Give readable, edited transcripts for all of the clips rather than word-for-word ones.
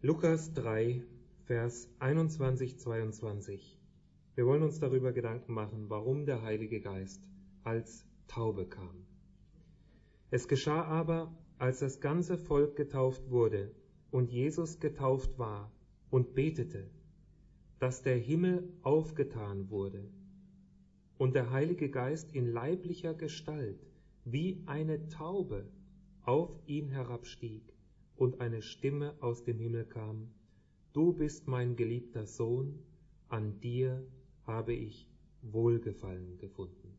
Lukas 3, Vers 21, 22. Wir wollen uns darüber Gedanken machen, warum der Heilige Geist als Taube kam. Es geschah aber, als das ganze Volk getauft wurde und Jesus getauft war und betete, dass der Himmel aufgetan wurde und der Heilige Geist in leiblicher Gestalt wie eine Taube auf ihn herabstieg und eine Stimme aus dem Himmel kam: Du bist mein geliebter Sohn, an dir habe ich Wohlgefallen gefunden.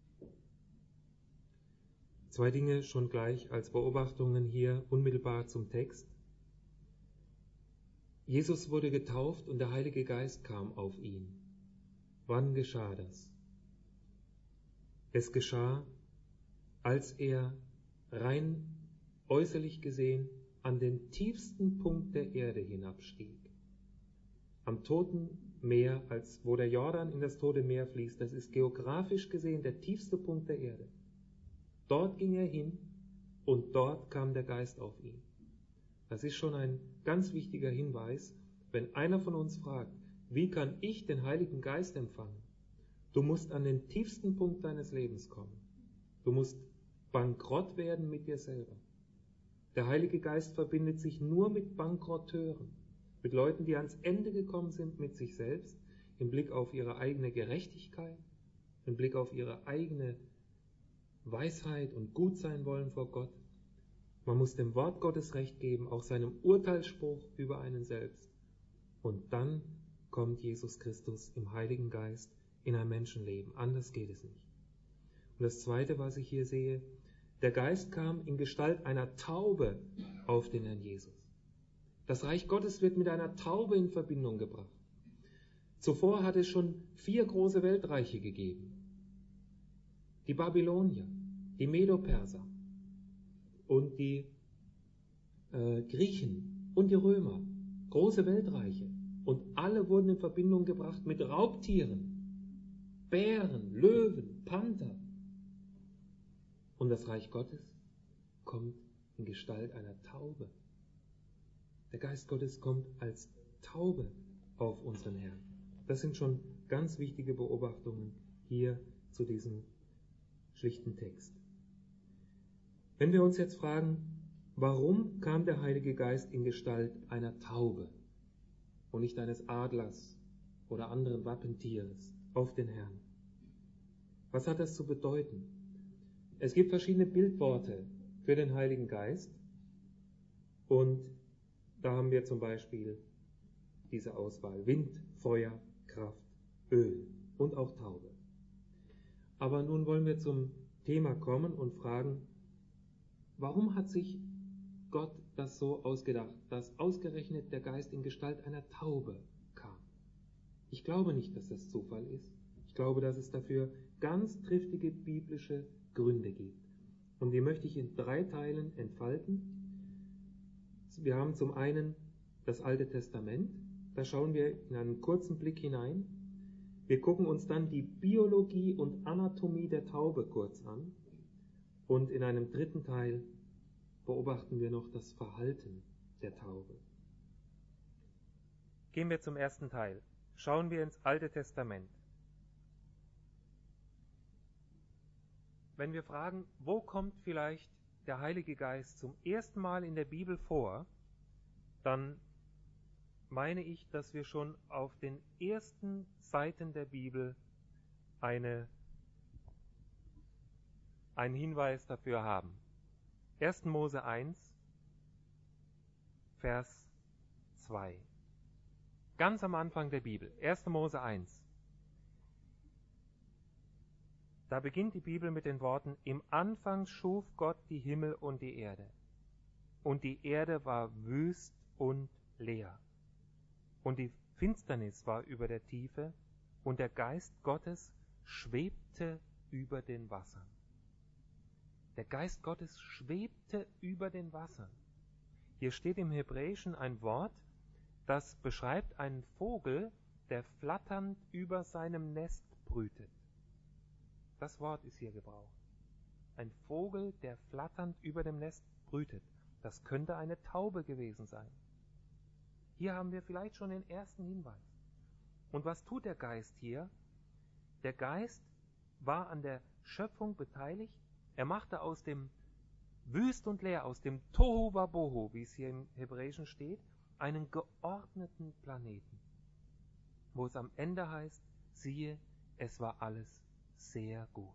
Zwei Dinge schon gleich als Beobachtungen hier unmittelbar zum Text. Jesus wurde getauft und der Heilige Geist kam auf ihn. Wann geschah das? Es geschah, als er rein äußerlich gesehen an den tiefsten Punkt der Erde hinabstieg. Am Toten Meer, als wo der Jordan in das Tote Meer fließt, das ist geografisch gesehen der tiefste Punkt der Erde. Dort ging er hin und dort kam der Geist auf ihn. Das ist schon ein ganz wichtiger Hinweis, wenn einer von uns fragt, wie kann ich den Heiligen Geist empfangen? Du musst an den tiefsten Punkt deines Lebens kommen. Du musst bankrott werden mit dir selber. Der Heilige Geist verbindet sich nur mit Bankrotteuren, mit Leuten, die ans Ende gekommen sind mit sich selbst, im Blick auf ihre eigene Gerechtigkeit, im Blick auf ihre eigene Weisheit und gut sein wollen vor Gott. Man muss dem Wort Gottes Recht geben, auch seinem Urteilsspruch über einen selbst. Und dann kommt Jesus Christus im Heiligen Geist in ein Menschenleben. Anders geht es nicht. Und das Zweite, was ich hier sehe, der Geist kam in Gestalt einer Taube auf den Herrn Jesus. Das Reich Gottes wird mit einer Taube in Verbindung gebracht. Zuvor hat es schon 4 große Weltreiche gegeben. Die Babylonier, die Medo-Perser und die Griechen und die Römer. Große Weltreiche. Und alle wurden in Verbindung gebracht mit Raubtieren, Bären, Löwen, Panther. Und das Reich Gottes kommt in Gestalt einer Taube. Der Geist Gottes kommt als Taube auf unseren Herrn. Das sind schon ganz wichtige Beobachtungen hier zu diesem schlichten Text. Wenn wir uns jetzt fragen, warum kam der Heilige Geist in Gestalt einer Taube und nicht eines Adlers oder anderen Wappentieres auf den Herrn? Was hat das zu bedeuten? Es gibt verschiedene Bildworte für den Heiligen Geist und da haben wir zum Beispiel diese Auswahl: Wind, Feuer, Kraft, Öl und auch Taube. Aber nun wollen wir zum Thema kommen und fragen, warum hat sich Gott das so ausgedacht, dass ausgerechnet der Geist in Gestalt einer Taube kam? Ich glaube nicht, dass das Zufall ist. Ich glaube, dass es dafür ganz triftige biblische Gründe gibt. Und die möchte ich in 3 Teilen entfalten. Wir haben zum einen das Alte Testament. Da schauen wir in einen kurzen Blick hinein. Wir gucken uns dann die Biologie und Anatomie der Taube kurz an. Und in einem 3. Teil beobachten wir noch das Verhalten der Taube. Gehen wir zum ersten Teil. Schauen wir ins Alte Testament. Wenn wir fragen, wo kommt vielleicht der Heilige Geist zum ersten Mal in der Bibel vor, dann meine ich, dass wir schon auf den ersten Seiten der Bibel einen Hinweis dafür haben. 1. Mose 1, Vers 2. Ganz am Anfang der Bibel, 1. Mose 1. Da beginnt die Bibel mit den Worten: Im Anfang schuf Gott die Himmel und die Erde. Und die Erde war wüst und leer. Und die Finsternis war über der Tiefe, und der Geist Gottes schwebte über den Wassern. Der Geist Gottes schwebte über den Wassern. Hier steht im Hebräischen ein Wort, das beschreibt einen Vogel, der flatternd über seinem Nest brütet. Das Wort ist hier gebraucht. Ein Vogel, der flatternd über dem Nest brütet. Das könnte eine Taube gewesen sein. Hier haben wir vielleicht schon den ersten Hinweis. Und was tut der Geist hier? Der Geist war an der Schöpfung beteiligt. Er machte aus dem Wüst und leer, aus dem Tohu Wabohu, wie es hier im Hebräischen steht, einen geordneten Planeten, wo es am Ende heißt, siehe, es war alles sehr gut.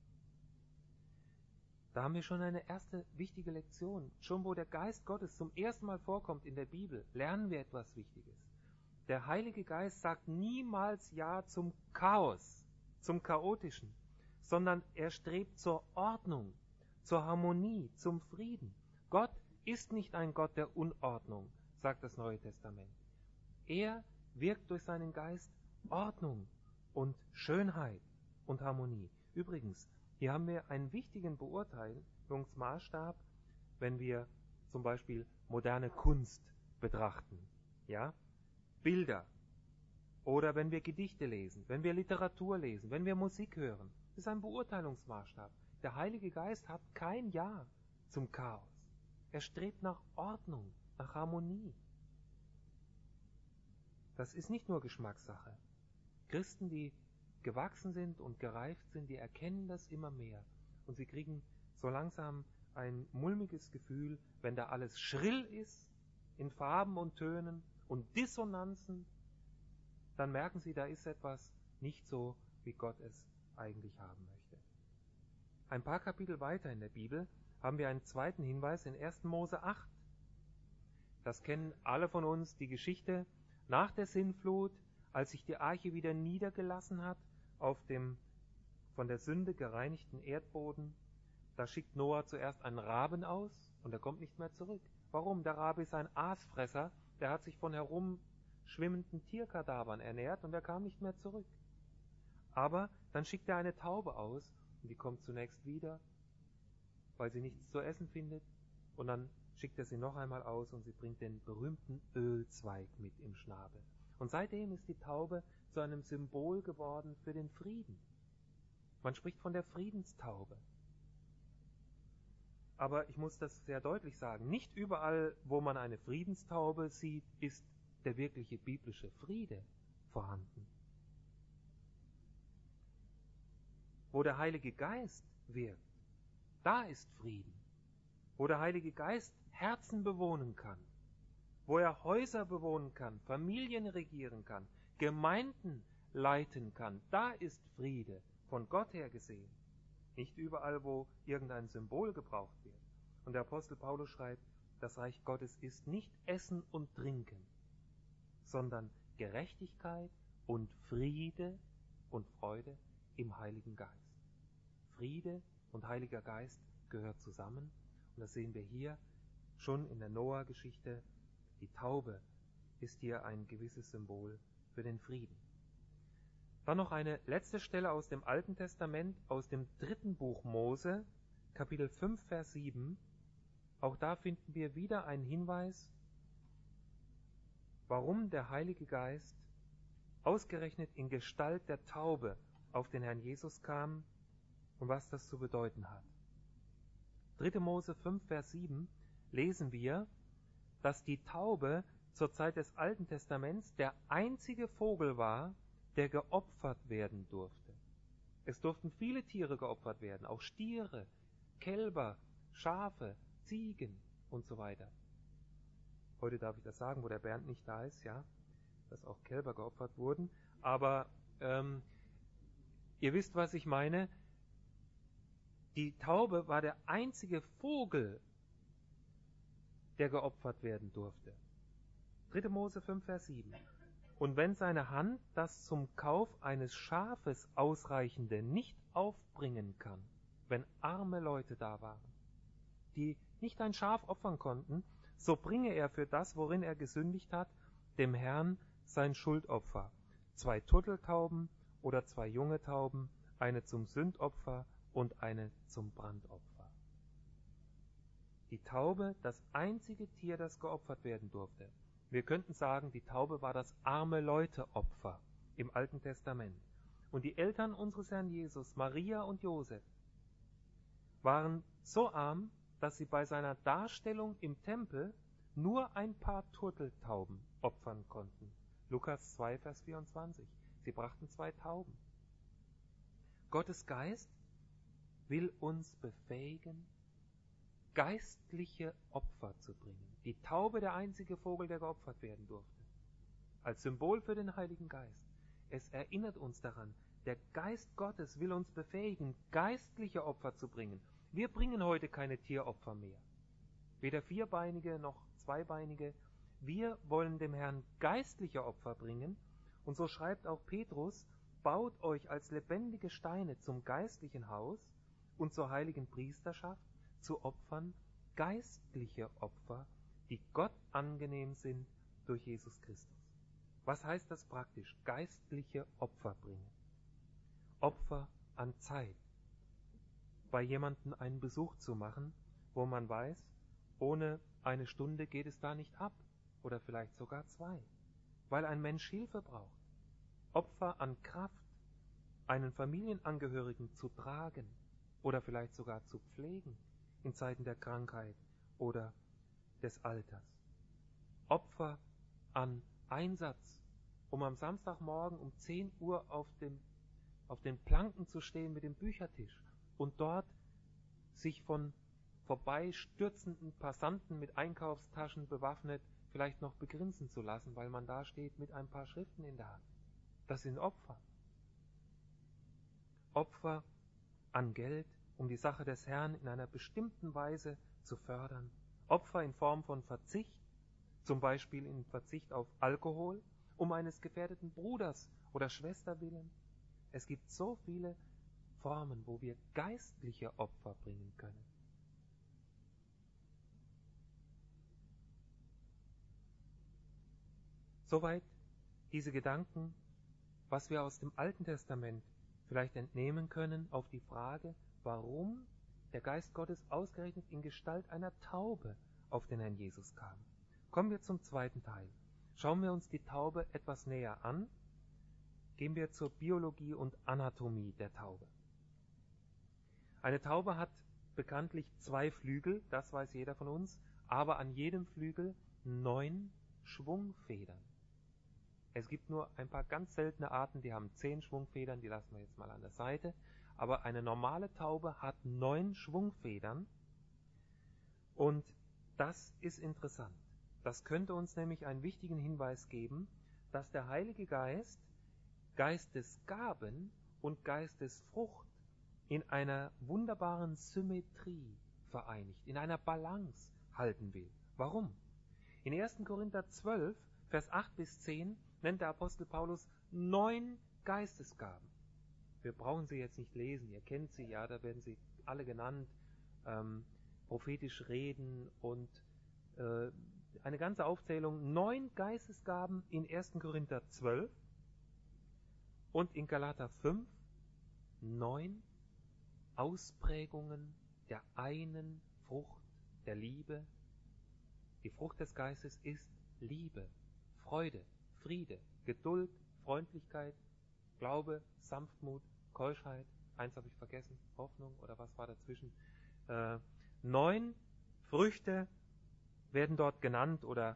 Da haben wir schon eine erste wichtige Lektion. Schon wo der Geist Gottes zum ersten Mal vorkommt in der Bibel, lernen wir etwas Wichtiges. Der Heilige Geist sagt niemals Ja zum Chaos, zum Chaotischen, sondern er strebt zur Ordnung, zur Harmonie, zum Frieden. Gott ist nicht ein Gott der Unordnung, sagt das Neue Testament. Er wirkt durch seinen Geist Ordnung und Schönheit und Harmonie. Übrigens, hier haben wir einen wichtigen Beurteilungsmaßstab, wenn wir zum Beispiel moderne Kunst betrachten, ja? Bilder oder wenn wir Gedichte lesen, wenn wir Literatur lesen, wenn wir Musik hören. Das ist ein Beurteilungsmaßstab. Der Heilige Geist hat kein Ja zum Chaos. Er strebt nach Ordnung, nach Harmonie. Das ist nicht nur Geschmackssache. Christen, die gewachsen sind und gereift sind, die erkennen das immer mehr. Und sie kriegen so langsam ein mulmiges Gefühl, wenn da alles schrill ist, in Farben und Tönen und Dissonanzen, dann merken sie, da ist etwas nicht so, wie Gott es eigentlich haben möchte. Ein paar Kapitel weiter in der Bibel haben wir einen zweiten Hinweis in 1. Mose 8. Das kennen alle von uns, die Geschichte nach der Sintflut, als sich die Arche wieder niedergelassen hat auf dem von der Sünde gereinigten Erdboden. Da schickt Noah zuerst einen Raben aus und er kommt nicht mehr zurück. Warum? Der Rabe ist ein Aasfresser, der hat sich von herumschwimmenden Tierkadavern ernährt und er kam nicht mehr zurück. Aber dann schickt er eine Taube aus und die kommt zunächst wieder, weil sie nichts zu essen findet, und dann schickt er sie noch einmal aus und sie bringt den berühmten Ölzweig mit im Schnabel. Und seitdem ist die Taube zu einem Symbol geworden für den Frieden. Man spricht von der Friedenstaube. Aber ich muss das sehr deutlich sagen, nicht überall, wo man eine Friedenstaube sieht, ist der wirkliche biblische Friede vorhanden. Wo der Heilige Geist wirkt, da ist Frieden. Wo der Heilige Geist Herzen bewohnen kann, wo er Häuser bewohnen kann, Familien regieren kann, Gemeinden leiten kann, da ist Friede, von Gott her gesehen. Nicht überall, wo irgendein Symbol gebraucht wird. Und der Apostel Paulus schreibt, das Reich Gottes ist nicht Essen und Trinken, sondern Gerechtigkeit und Friede und Freude im Heiligen Geist. Friede und Heiliger Geist gehört zusammen. Und das sehen wir hier schon in der Noah-Geschichte. Die Taube ist hier ein gewisses Symbol für den Frieden. Dann noch eine letzte Stelle aus dem Alten Testament, aus dem 3. Buch Mose, Kapitel 5, Vers 7. Auch da finden wir wieder einen Hinweis, warum der Heilige Geist ausgerechnet in Gestalt der Taube auf den Herrn Jesus kam und was das zu bedeuten hat. 3. Mose 5, Vers 7 lesen wir, dass die Taube zur Zeit des Alten Testaments der einzige Vogel war, der geopfert werden durfte. Es durften viele Tiere geopfert werden, auch Stiere, Kälber, Schafe, Ziegen und so weiter. Heute darf ich das sagen, wo der Bernd nicht da ist, ja, dass auch Kälber geopfert wurden. Aber ihr wisst, was ich meine. Die Taube war der einzige Vogel, der geopfert werden durfte. 3. Mose 5, Vers 7. Und wenn seine Hand das zum Kauf eines Schafes ausreichende nicht aufbringen kann, wenn arme Leute da waren, die nicht ein Schaf opfern konnten, so bringe er für das, worin er gesündigt hat, dem Herrn sein Schuldopfer, 2 Turteltauben oder 2 junge Tauben, eine zum Sündopfer und eine zum Brandopfer. Die Taube, das einzige Tier, das geopfert werden durfte. Wir könnten sagen, die Taube war das Arme-Leute-Opfer im Alten Testament. Und die Eltern unseres Herrn Jesus, Maria und Josef, waren so arm, dass sie bei seiner Darstellung im Tempel nur ein paar Turteltauben opfern konnten. Lukas 2, Vers 24. Sie brachten 2 Tauben. Gottes Geist will uns befähigen, geistliche Opfer zu bringen. Die Taube, der einzige Vogel, der geopfert werden durfte. Als Symbol für den Heiligen Geist. Es erinnert uns daran, der Geist Gottes will uns befähigen, geistliche Opfer zu bringen. Wir bringen heute keine Tieropfer mehr. Weder vierbeinige noch zweibeinige. Wir wollen dem Herrn geistliche Opfer bringen. Und so schreibt auch Petrus, baut euch als lebendige Steine zum geistlichen Haus und zur heiligen Priesterschaft, zu Opfern, geistliche Opfer, die Gott angenehm sind durch Jesus Christus. Was heißt das praktisch? Geistliche Opfer bringen. Opfer an Zeit. Bei jemandem einen Besuch zu machen, wo man weiß, ohne eine Stunde geht es da nicht ab oder vielleicht sogar 2, weil ein Mensch Hilfe braucht. Opfer an Kraft, einen Familienangehörigen zu tragen oder vielleicht sogar zu pflegen in Zeiten der Krankheit oder des Alters. Opfer an Einsatz, um am Samstagmorgen um 10 Uhr auf den Planken zu stehen mit dem Büchertisch und dort sich von vorbeistürzenden Passanten mit Einkaufstaschen bewaffnet vielleicht noch begrinsen zu lassen, weil man da steht mit ein paar Schriften in der Hand. Das sind Opfer. Opfer an Geld, um die Sache des Herrn in einer bestimmten Weise zu fördern. Opfer in Form von Verzicht, zum Beispiel in Verzicht auf Alkohol, um eines gefährdeten Bruders oder Schwester willen. Es gibt so viele Formen, wo wir geistliche Opfer bringen können. Soweit diese Gedanken, was wir aus dem Alten Testament vielleicht entnehmen können auf die Frage, warum der Geist Gottes ausgerechnet in Gestalt einer Taube auf den Herrn Jesus kam. Kommen wir zum zweiten Teil. Schauen wir uns die Taube etwas näher an. Gehen wir zur Biologie und Anatomie der Taube. Eine Taube hat bekanntlich 2 Flügel, das weiß jeder von uns, aber an jedem Flügel 9 Schwungfedern. Es gibt nur ein paar ganz seltene Arten, die haben 10 Schwungfedern, die lassen wir jetzt mal an der Seite. Aber eine normale Taube hat 9 Schwungfedern und das ist interessant. Das könnte uns nämlich einen wichtigen Hinweis geben, dass der Heilige Geist Geistesgaben und Geistesfrucht in einer wunderbaren Symmetrie vereinigt, in einer Balance halten will. Warum? In 1. Korinther 12, Vers 8 bis 10 nennt der Apostel Paulus 9 Geistesgaben. Wir brauchen sie jetzt nicht lesen, ihr kennt sie, ja, da werden sie alle genannt, prophetisch reden und eine ganze Aufzählung, 9 Geistesgaben in 1. Korinther 12 und in Galater 5, 9 Ausprägungen der einen Frucht der Liebe. Die Frucht des Geistes ist Liebe, Freude, Friede, Geduld, Freundlichkeit, Glaube, Sanftmut, Keuschheit, eins habe ich vergessen, Hoffnung oder was war dazwischen. 9 Früchte werden dort genannt oder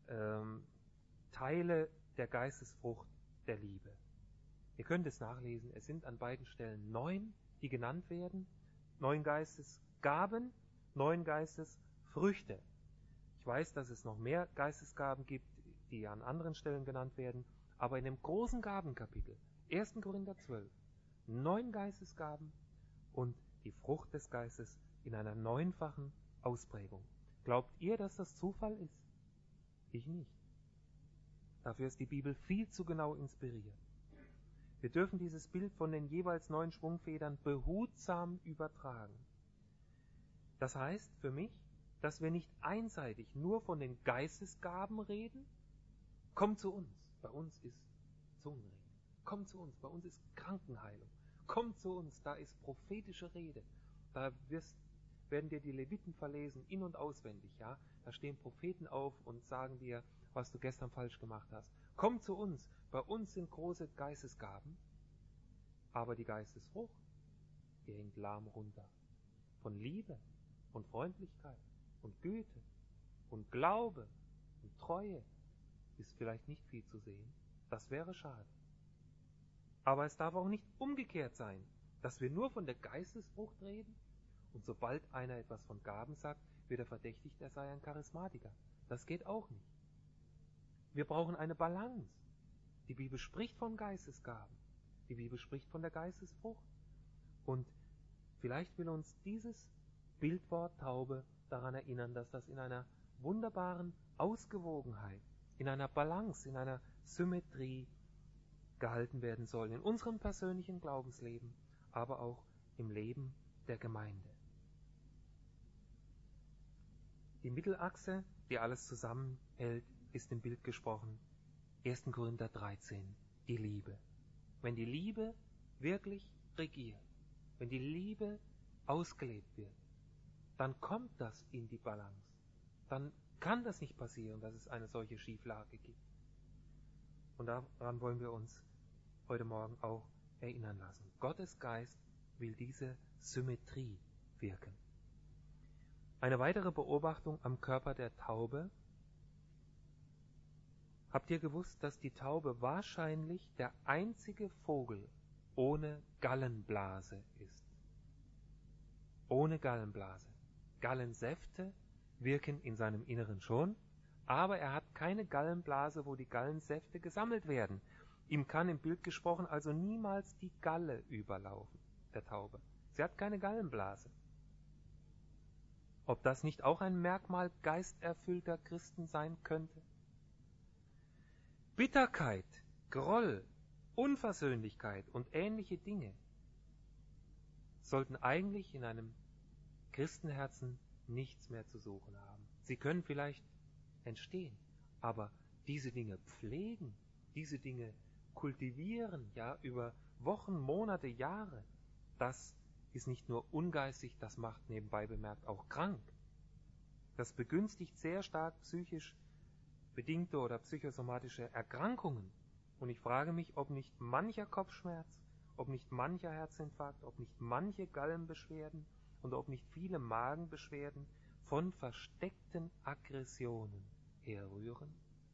Teile der Geistesfrucht der Liebe. Ihr könnt es nachlesen, es sind an beiden Stellen 9, die genannt werden, 9 Geistesgaben, 9 Geistesfrüchte. Ich weiß, dass es noch mehr Geistesgaben gibt, die an anderen Stellen genannt werden, aber in dem großen Gabenkapitel, 1. Korinther 12, 9 Geistesgaben und die Frucht des Geistes in einer 9-fachen Ausprägung. Glaubt ihr, dass das Zufall ist? Ich nicht. Dafür ist die Bibel viel zu genau inspiriert. Wir dürfen dieses Bild von den jeweils 9 Schwungfedern behutsam übertragen. Das heißt für mich, dass wir nicht einseitig nur von den Geistesgaben reden. Kommt zu uns, bei uns ist Zungenrede. Kommt zu uns, bei uns ist Krankenheilung. Kommt zu uns, da ist prophetische Rede. Da werden dir die Leviten verlesen, in- und auswendig. Ja? Da stehen Propheten auf und sagen dir, was du gestern falsch gemacht hast. Komm zu uns, bei uns sind große Geistesgaben, aber die Geistesfrucht, die hängt lahm runter. Von Liebe und Freundlichkeit und Güte und Glaube und Treue ist vielleicht nicht viel zu sehen. Das wäre schade. Aber es darf auch nicht umgekehrt sein, dass wir nur von der Geistesfrucht reden und sobald einer etwas von Gaben sagt, wird er verdächtigt, er sei ein Charismatiker. Das geht auch nicht. Wir brauchen eine Balance. Die Bibel spricht von Geistesgaben. Die Bibel spricht von der Geistesfrucht. Und vielleicht will uns dieses Bildwort Taube daran erinnern, dass das in einer wunderbaren Ausgewogenheit, in einer Balance, in einer Symmetrie gehalten werden soll. In unserem persönlichen Glaubensleben, aber auch im Leben der Gemeinde. Die Mittelachse, die alles zusammenhält, ist im Bild gesprochen 1. Korinther 13, die Liebe. Wenn die Liebe wirklich regiert, wenn die Liebe ausgelebt wird, dann kommt das in die Balance. Dann kann das nicht passieren, dass es eine solche Schieflage gibt. Und daran wollen wir uns heute Morgen auch erinnern lassen. Gottes Geist will diese Symmetrie wirken. Eine weitere Beobachtung am Körper der Taube. Habt ihr gewusst, dass die Taube wahrscheinlich der einzige Vogel ohne Gallenblase ist? Ohne Gallenblase. Gallensäfte wirken in seinem Inneren schon, aber er hat keine Gallenblase, wo die Gallensäfte gesammelt werden. Ihm kann im Bild gesprochen also niemals die Galle überlaufen, der Taube. Sie hat keine Gallenblase. Ob das nicht auch ein Merkmal geisterfüllter Christen sein könnte? Bitterkeit, Groll, Unversöhnlichkeit und ähnliche Dinge sollten eigentlich in einem Christenherzen nichts mehr zu suchen haben. Sie können vielleicht entstehen, aber diese Dinge pflegen, diese Dinge kultivieren, ja, über Wochen, Monate, Jahre, das ist nicht nur ungeistig, das macht nebenbei bemerkt auch krank. Das begünstigt sehr stark psychisch bedingte oder psychosomatische Erkrankungen. Und ich frage mich, ob nicht mancher Kopfschmerz, ob nicht mancher Herzinfarkt, ob nicht manche Gallenbeschwerden und ob nicht viele Magenbeschwerden von versteckten Aggressionen herrühren,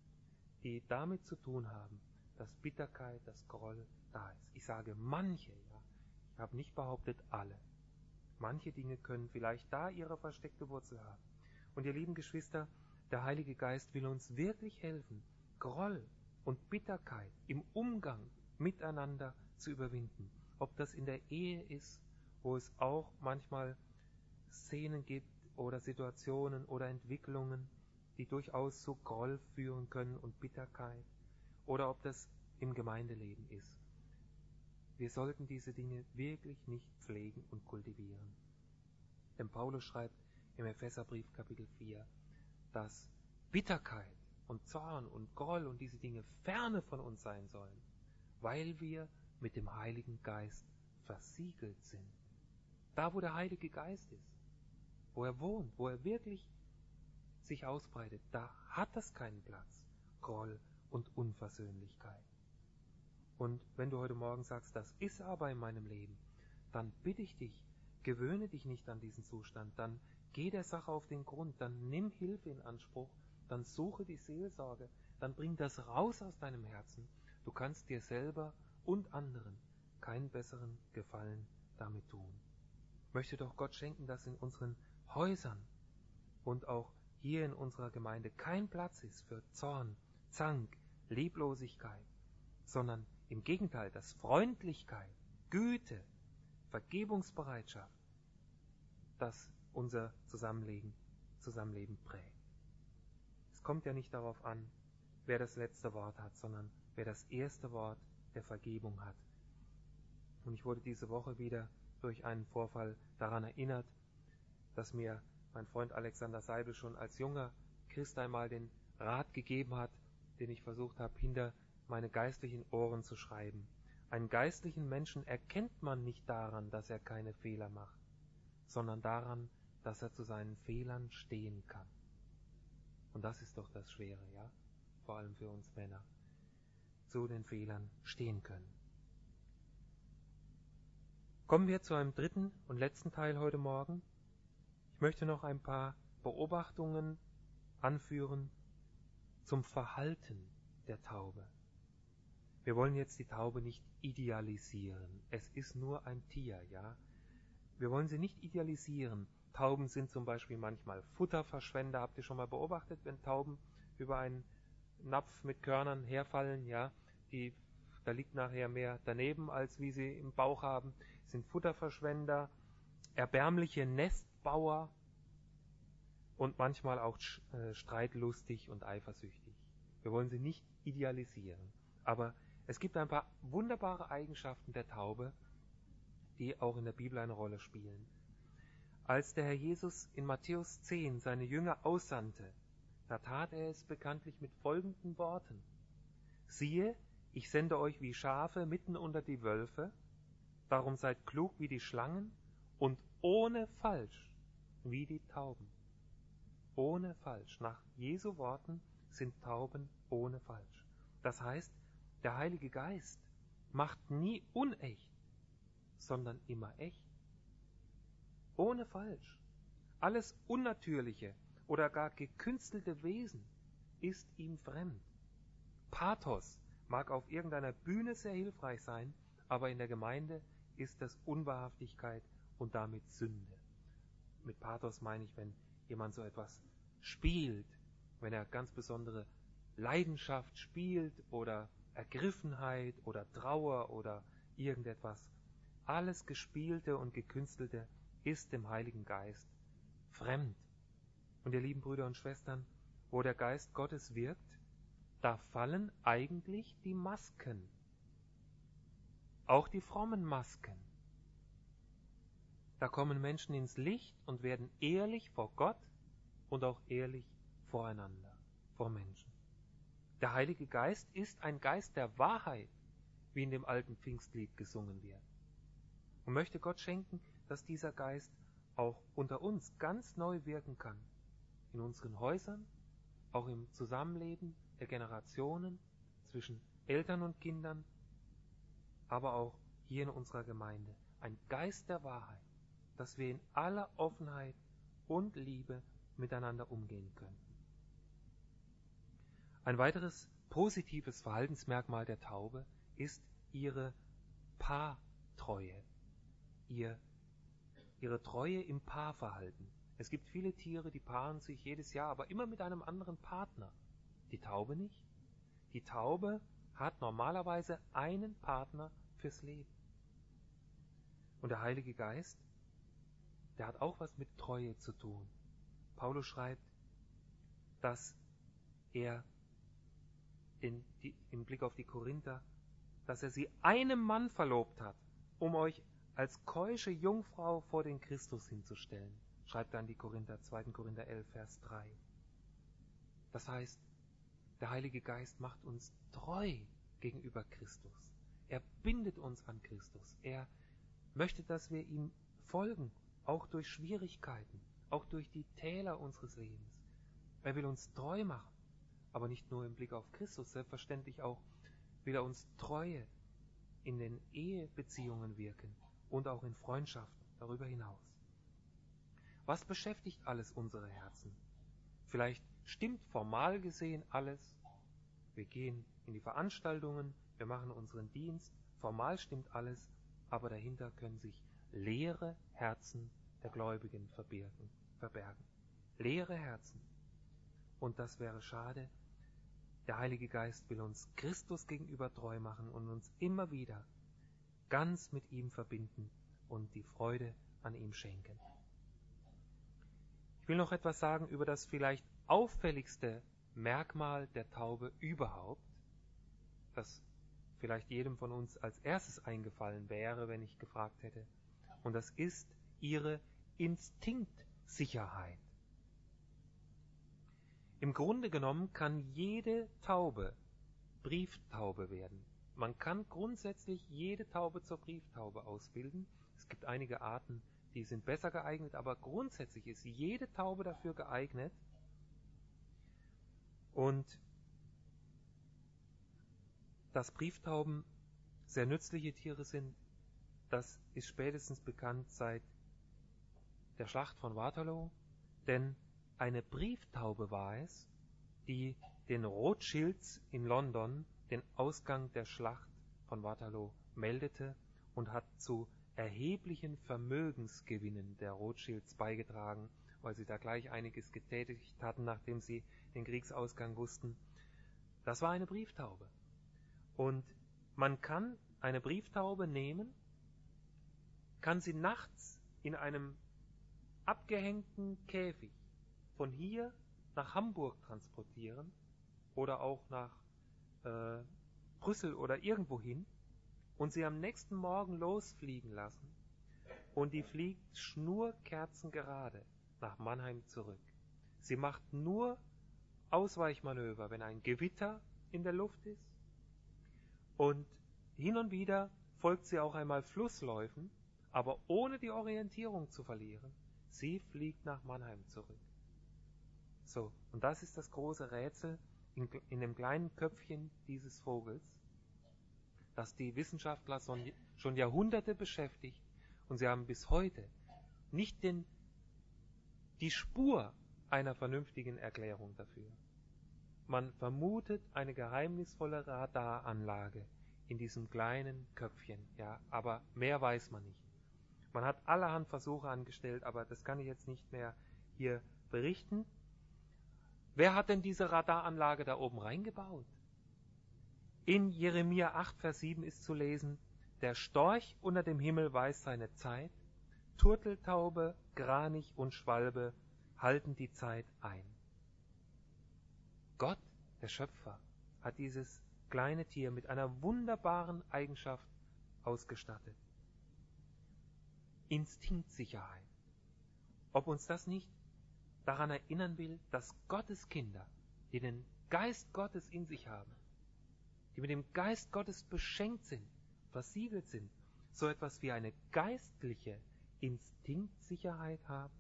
die damit zu tun haben, dass Bitterkeit, das Groll da ist. Ich sage manche, ja. Ich habe nicht behauptet alle. Manche Dinge können vielleicht da ihre versteckte Wurzel haben. Und ihr lieben Geschwister, der Heilige Geist will uns wirklich helfen, Groll und Bitterkeit im Umgang miteinander zu überwinden. Ob das in der Ehe ist, wo es auch manchmal Szenen gibt oder Situationen oder Entwicklungen, die durchaus zu Groll führen können und Bitterkeit, oder ob das im Gemeindeleben ist. Wir sollten diese Dinge wirklich nicht pflegen und kultivieren. Denn Paulus schreibt im Epheserbrief Kapitel 4, dass Bitterkeit und Zorn und Groll und diese Dinge ferne von uns sein sollen, weil wir mit dem Heiligen Geist versiegelt sind. Da, wo der Heilige Geist ist, wo er wohnt, wo er wirklich sich ausbreitet, da hat das keinen Platz, Groll und Unversöhnlichkeit. Und wenn du heute Morgen sagst, das ist aber in meinem Leben, dann bitte ich dich, gewöhne dich nicht an diesen Zustand, dann geh der Sache auf den Grund, dann nimm Hilfe in Anspruch, dann suche die Seelsorge, dann bring das raus aus deinem Herzen. Du kannst dir selber und anderen keinen besseren Gefallen damit tun. Möchte doch Gott schenken, dass in unseren Häusern und auch hier in unserer Gemeinde kein Platz ist für Zorn, Zank, Leblosigkeit, sondern im Gegenteil, dass Freundlichkeit, Güte, Vergebungsbereitschaft, das unser Zusammenleben prägt. Es kommt ja nicht darauf an, wer das letzte Wort hat, sondern wer das erste Wort der Vergebung hat. Und ich wurde diese Woche wieder durch einen Vorfall daran erinnert, dass mir mein Freund Alexander Seibel schon als junger Christ einmal den Rat gegeben hat, den ich versucht habe, hinter meine geistlichen Ohren zu schreiben. Einen geistlichen Menschen erkennt man nicht daran, dass er keine Fehler macht, sondern daran, dass er zu seinen Fehlern stehen kann. Und das ist doch das Schwere, ja? Vor allem für uns Männer. Zu den Fehlern stehen können. Kommen wir zu einem dritten und letzten Teil heute Morgen. Ich möchte noch ein paar Beobachtungen anführen zum Verhalten der Taube. Wir wollen jetzt die Taube nicht idealisieren. Es ist nur ein Tier, ja. Wir wollen sie nicht idealisieren. Tauben sind zum Beispiel manchmal Futterverschwender. Habt ihr schon mal beobachtet, wenn Tauben über einen Napf mit Körnern herfallen, ja? Da liegt nachher mehr daneben, als wie sie im Bauch haben. Sind Futterverschwender, erbärmliche Nestbauer und manchmal auch streitlustig und eifersüchtig. Wir wollen sie nicht idealisieren. Aber es gibt ein paar wunderbare Eigenschaften der Taube, die auch in der Bibel eine Rolle spielen. Als der Herr Jesus in Matthäus 10 seine Jünger aussandte, da tat er es bekanntlich mit folgenden Worten: Siehe, ich sende euch wie Schafe mitten unter die Wölfe, darum seid klug wie die Schlangen und ohne Falsch wie die Tauben. Ohne Falsch. Nach Jesu Worten sind Tauben ohne Falsch. Das heißt, der Heilige Geist macht nie unecht, sondern immer echt. Ohne Falsch. Alles Unnatürliche oder gar gekünstelte Wesen ist ihm fremd. Pathos mag auf irgendeiner Bühne sehr hilfreich sein, aber in der Gemeinde ist das Unwahrhaftigkeit und damit Sünde. Mit Pathos meine ich, wenn jemand so etwas spielt, wenn er ganz besondere Leidenschaft spielt oder Ergriffenheit oder Trauer oder irgendetwas. Alles Gespielte und Gekünstelte ist dem Heiligen Geist fremd. Und ihr lieben Brüder und Schwestern, wo der Geist Gottes wirkt, da fallen eigentlich die Masken. Auch die frommen Masken. Da kommen Menschen ins Licht und werden ehrlich vor Gott und auch ehrlich voreinander, vor Menschen. Der Heilige Geist ist ein Geist der Wahrheit, wie in dem alten Pfingstlied gesungen wird. Und möchte Gott schenken, dass dieser Geist auch unter uns ganz neu wirken kann. In unseren Häusern, auch im Zusammenleben der Generationen, zwischen Eltern und Kindern, aber auch hier in unserer Gemeinde. Ein Geist der Wahrheit, dass wir in aller Offenheit und Liebe miteinander umgehen können. Ein weiteres positives Verhaltensmerkmal der Taube ist ihre Paartreue, ihre Treue im Paarverhalten. Es gibt viele Tiere, die paaren sich jedes Jahr, aber immer mit einem anderen Partner. Die Taube nicht. Die Taube hat normalerweise einen Partner fürs Leben. Und der Heilige Geist, der hat auch was mit Treue zu tun. Paulus schreibt, dass er im Blick auf die Korinther, dass er sie einem Mann verlobt hat, um euch als keusche Jungfrau vor den Christus hinzustellen. Schreibt er an die Korinther, 2. Korinther 11, Vers 3. Das heißt, der Heilige Geist macht uns treu gegenüber Christus. Er bindet uns an Christus. Er möchte, dass wir ihm folgen, auch durch Schwierigkeiten, auch durch die Täler unseres Lebens. Er will uns treu machen, aber nicht nur im Blick auf Christus, selbstverständlich auch will er uns Treue in den Ehebeziehungen wirken und auch in Freundschaften darüber hinaus. Was beschäftigt alles unsere Herzen? Vielleicht stimmt formal gesehen alles. Wir gehen in die Veranstaltungen, wir machen unseren Dienst, formal stimmt alles, aber dahinter können sich leere Herzen der Gläubigen verbergen. Leere Herzen. Und das wäre schade. Der Heilige Geist will uns Christus gegenüber treu machen und uns immer wieder ganz mit ihm verbinden und die Freude an ihm schenken. Ich will noch etwas sagen über das vielleicht auffälligste Merkmal der Taube überhaupt, das vielleicht jedem von uns als erstes eingefallen wäre, wenn ich gefragt hätte. Und das ist ihre Instinktsicherheit. Im Grunde genommen kann jede Taube Brieftaube werden. Man kann grundsätzlich jede Taube zur Brieftaube ausbilden. Es gibt einige Arten, die sind besser geeignet, aber grundsätzlich ist jede Taube dafür geeignet. Und dass Brieftauben sehr nützliche Tiere sind, das ist spätestens bekannt seit der Schlacht von Waterloo, denn eine Brieftaube war es, die den Rothschilds in London den Ausgang der Schlacht von Waterloo meldete und hat zu erheblichen Vermögensgewinnen der Rothschilds beigetragen, weil sie da gleich einiges getätigt hatten, nachdem sie den Kriegsausgang wussten. Das war eine Brieftaube. Und man kann eine Brieftaube nehmen, kann sie nachts in einem abgehängten Käfig von hier nach Hamburg transportieren oder auch nach Brüssel oder irgendwo hin und sie am nächsten Morgen losfliegen lassen und die fliegt schnurkerzengerade nach Mannheim zurück. Sie macht nur Ausweichmanöver, wenn ein Gewitter in der Luft ist, und hin und wieder folgt sie auch einmal Flussläufen, aber ohne die Orientierung zu verlieren. Sie fliegt nach Mannheim zurück. So, und das ist das große Rätsel in dem kleinen Köpfchen dieses Vogels, das die Wissenschaftler schon Jahrhunderte beschäftigt, und sie haben bis heute nicht die Spur einer vernünftigen Erklärung dafür. Man vermutet eine geheimnisvolle Radaranlage in diesem kleinen Köpfchen, ja, aber mehr weiß man nicht. Man hat allerhand Versuche angestellt, aber das kann ich jetzt nicht mehr hier berichten. Wer hat denn diese Radaranlage da oben reingebaut? In Jeremia 8, Vers 7 ist zu lesen: Der Storch unter dem Himmel weiß seine Zeit, Turteltaube, Kranich und Schwalbe halten die Zeit ein. Gott, der Schöpfer, hat dieses kleine Tier mit einer wunderbaren Eigenschaft ausgestattet. Instinktsicherheit. Ob uns das nicht daran erinnern will, dass Gottes Kinder, die den Geist Gottes in sich haben, die mit dem Geist Gottes beschenkt sind, versiegelt sind, so etwas wie eine geistliche Instinktsicherheit haben?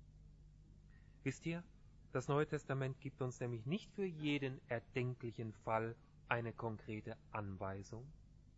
Wisst ihr, das Neue Testament gibt uns nämlich nicht für jeden erdenklichen Fall eine konkrete Anweisung.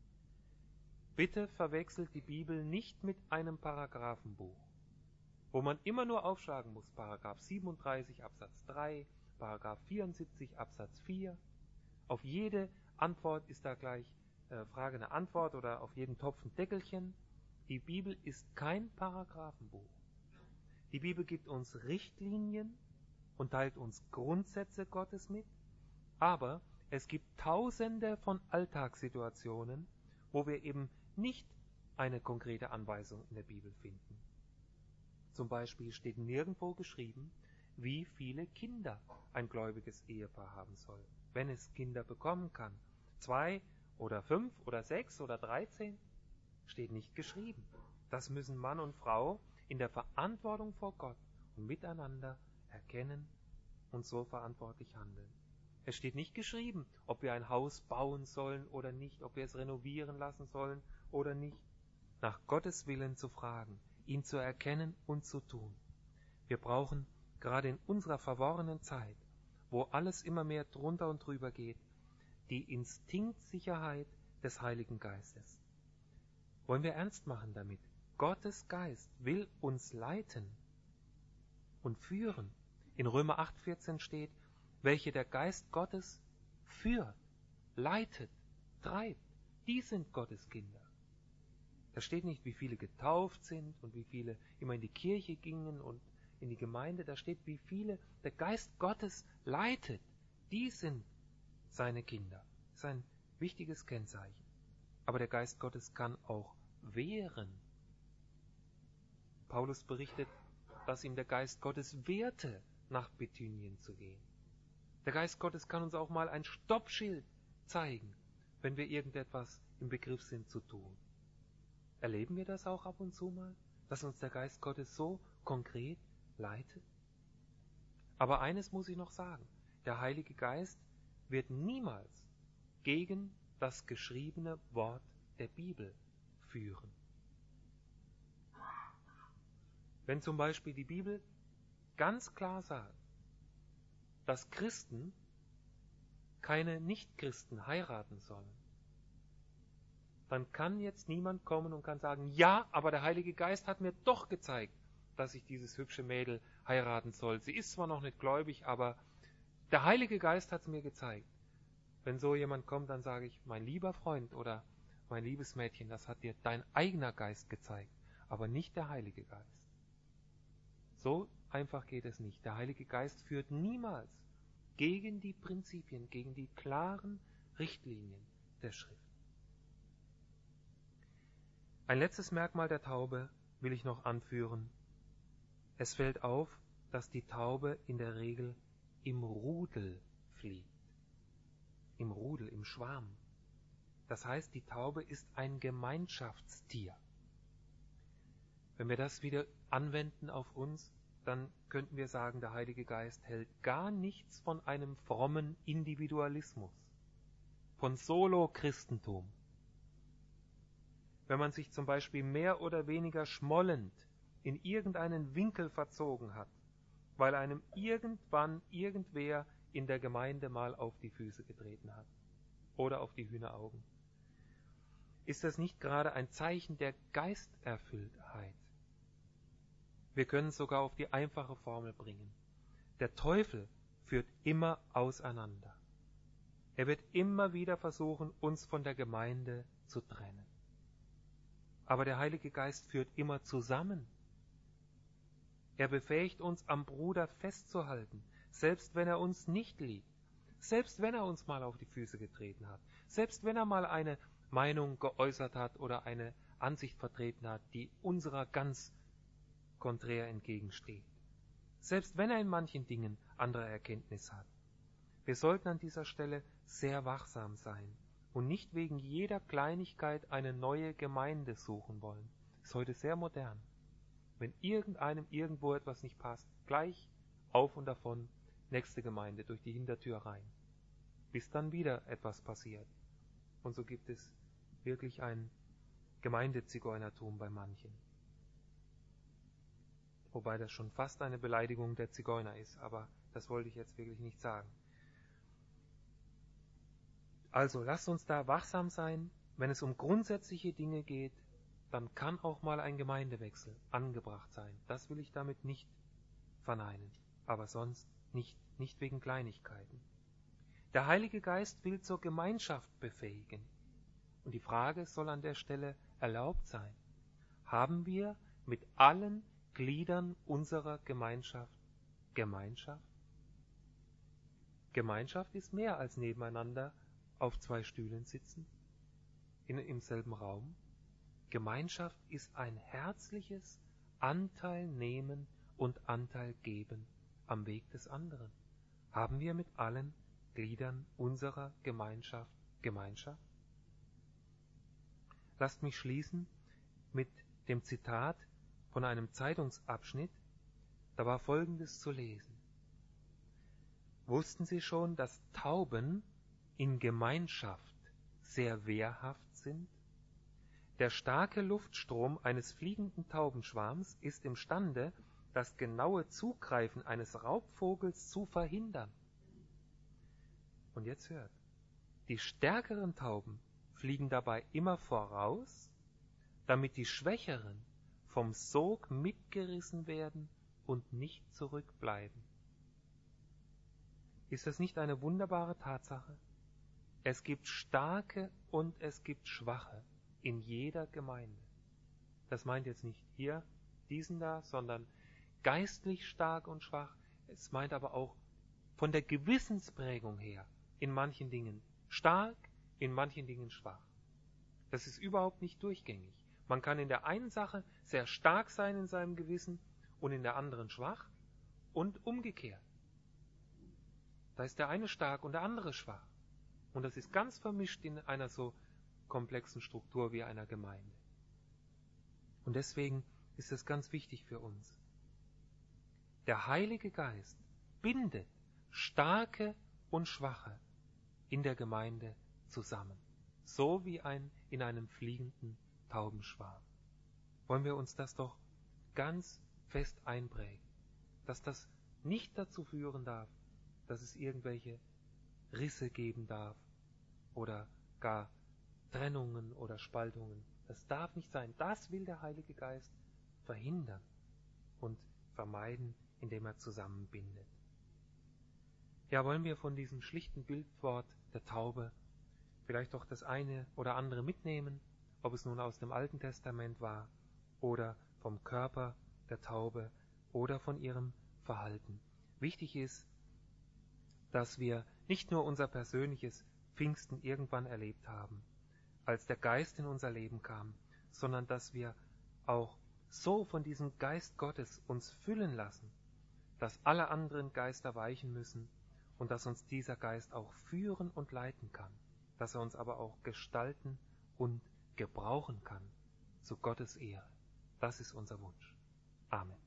Bitte verwechselt die Bibel nicht mit einem Paragraphenbuch, wo man immer nur aufschlagen muss, Paragraph 37 Absatz 3, Paragraph 74 Absatz 4. Auf jede Antwort ist da gleich Frage eine Antwort oder auf jeden Topf ein Deckelchen. Die Bibel ist kein Paragraphenbuch. Die Bibel gibt uns Richtlinien und teilt uns Grundsätze Gottes mit, aber es gibt Tausende von Alltagssituationen, wo wir eben nicht eine konkrete Anweisung in der Bibel finden. Zum Beispiel steht nirgendwo geschrieben, wie viele Kinder ein gläubiges Ehepaar haben soll, wenn es Kinder bekommen kann. 2 oder 5 oder 6 oder 13 steht nicht geschrieben. Das müssen Mann und Frau in der Verantwortung vor Gott und miteinander erkennen und so verantwortlich handeln. Es steht nicht geschrieben, ob wir ein Haus bauen sollen oder nicht, ob wir es renovieren lassen sollen oder nicht. Nach Gottes Willen zu fragen, ihn zu erkennen und zu tun. Wir brauchen gerade in unserer verworrenen Zeit, wo alles immer mehr drunter und drüber geht, die Instinktsicherheit des Heiligen Geistes. Wollen wir ernst machen damit? Gottes Geist will uns leiten und führen. In Römer 8,14 steht, welche der Geist Gottes führt, leitet, treibt, die sind Gottes Kinder. Da steht nicht, wie viele getauft sind und wie viele immer in die Kirche gingen und in die Gemeinde. Da steht, wie viele der Geist Gottes leitet. Die sind seine Kinder. Das ist ein wichtiges Kennzeichen. Aber der Geist Gottes kann auch wehren. Paulus berichtet, dass ihm der Geist Gottes wehrte, nach Bithynien zu gehen. Der Geist Gottes kann uns auch mal ein Stoppschild zeigen, wenn wir irgendetwas im Begriff sind zu tun. Erleben wir das auch ab und zu mal, dass uns der Geist Gottes so konkret leitet? Aber eines muss ich noch sagen, der Heilige Geist wird niemals gegen das geschriebene Wort der Bibel führen. Wenn zum Beispiel die Bibel ganz klar sagt, dass Christen keine Nichtchristen heiraten sollen, dann kann jetzt niemand kommen und kann sagen, ja, aber der Heilige Geist hat mir doch gezeigt, dass ich dieses hübsche Mädel heiraten soll. Sie ist zwar noch nicht gläubig, aber der Heilige Geist hat es mir gezeigt. Wenn so jemand kommt, dann sage ich, mein lieber Freund oder mein liebes Mädchen, das hat dir dein eigener Geist gezeigt, aber nicht der Heilige Geist. So einfach geht es nicht. Der Heilige Geist führt niemals gegen die Prinzipien, gegen die klaren Richtlinien der Schrift. Ein letztes Merkmal der Taube will ich noch anführen. Es fällt auf, dass die Taube in der Regel im Rudel fliegt. Im Rudel, im Schwarm. Das heißt, die Taube ist ein Gemeinschaftstier. Wenn wir das wieder anwenden auf uns, dann könnten wir sagen, der Heilige Geist hält gar nichts von einem frommen Individualismus, von Solo-Christentum. Wenn man sich zum Beispiel mehr oder weniger schmollend in irgendeinen Winkel verzogen hat, weil einem irgendwann irgendwer in der Gemeinde mal auf die Füße getreten hat oder auf die Hühneraugen. Ist das nicht gerade ein Zeichen der Geisterfülltheit? Wir können es sogar auf die einfache Formel bringen. Der Teufel führt immer auseinander. Er wird immer wieder versuchen, uns von der Gemeinde zu trennen. Aber der Heilige Geist führt immer zusammen. Er befähigt uns, am Bruder festzuhalten, selbst wenn er uns nicht liebt, selbst wenn er uns mal auf die Füße getreten hat, selbst wenn er mal eine Meinung geäußert hat oder eine Ansicht vertreten hat, die unserer ganz konträr entgegensteht. Selbst wenn er in manchen Dingen andere Erkenntnis hat. Wir sollten an dieser Stelle sehr wachsam sein und nicht wegen jeder Kleinigkeit eine neue Gemeinde suchen wollen. Das ist heute sehr modern. Wenn irgendeinem irgendwo etwas nicht passt, gleich auf und davon, nächste Gemeinde, durch die Hintertür rein. Bis dann wieder etwas passiert. Und so gibt es wirklich ein Gemeindezigeunertum bei manchen. Wobei das schon fast eine Beleidigung der Zigeuner ist, aber das wollte ich jetzt wirklich nicht sagen. Also lasst uns da wachsam sein. Wenn es um grundsätzliche Dinge geht, dann kann auch mal ein Gemeindewechsel angebracht sein. Das will ich damit nicht verneinen, aber sonst nicht wegen Kleinigkeiten. Der Heilige Geist will zur Gemeinschaft befähigen. Und die Frage soll an der Stelle erlaubt sein. Haben wir mit allen Gliedern unserer Gemeinschaft Gemeinschaft? Gemeinschaft ist mehr als nebeneinander auf zwei Stühlen sitzen, im selben Raum. Gemeinschaft ist ein herzliches Anteil nehmen und Anteil geben am Weg des anderen. Haben wir mit allen Gliedern unserer Gemeinschaft Gemeinschaft? Lasst mich schließen mit dem Zitat von einem Zeitungsabschnitt. Da war Folgendes zu lesen. Wussten Sie schon, dass Tauben in Gemeinschaft sehr wehrhaft sind? Der starke Luftstrom eines fliegenden Taubenschwarms ist imstande, das genaue Zugreifen eines Raubvogels zu verhindern. Und jetzt hört, die stärkeren Tauben fliegen dabei immer voraus, damit die schwächeren vom Sog mitgerissen werden und nicht zurückbleiben. Ist das nicht eine wunderbare Tatsache? Es gibt Starke und es gibt Schwache in jeder Gemeinde. Das meint jetzt nicht hier, diesen da, sondern geistlich stark und schwach. Es meint aber auch von der Gewissensprägung her in manchen Dingen stark, in manchen Dingen schwach. Das ist überhaupt nicht durchgängig. Man kann in der einen Sache sehr stark sein in seinem Gewissen und in der anderen schwach und umgekehrt. Da ist der eine stark und der andere schwach. Und das ist ganz vermischt in einer so komplexen Struktur wie einer Gemeinde. Und deswegen ist es ganz wichtig für uns. Der Heilige Geist bindet Starke und Schwache in der Gemeinde zusammen, so wie in einem fliegenden Taubenschwarm. Wollen wir uns das doch ganz fest einprägen, dass das nicht dazu führen darf, dass es irgendwelche Risse geben darf oder gar Trennungen oder Spaltungen. Das darf nicht sein. Das will der Heilige Geist verhindern. und vermeiden, indem er zusammenbindet. Ja, wollen wir von diesem schlichten Bildwort der Taube vielleicht doch das eine oder andere mitnehmen, ob es nun aus dem Alten Testament war oder vom Körper der Taube oder von ihrem Verhalten. Wichtig ist, dass wir nicht nur unser persönliches Pfingsten irgendwann erlebt haben, als der Geist in unser Leben kam, sondern dass wir auch so von diesem Geist Gottes uns füllen lassen, dass alle anderen Geister weichen müssen und dass uns dieser Geist auch führen und leiten kann, dass er uns aber auch gestalten und gebrauchen kann, zu Gottes Ehre. Das ist unser Wunsch. Amen.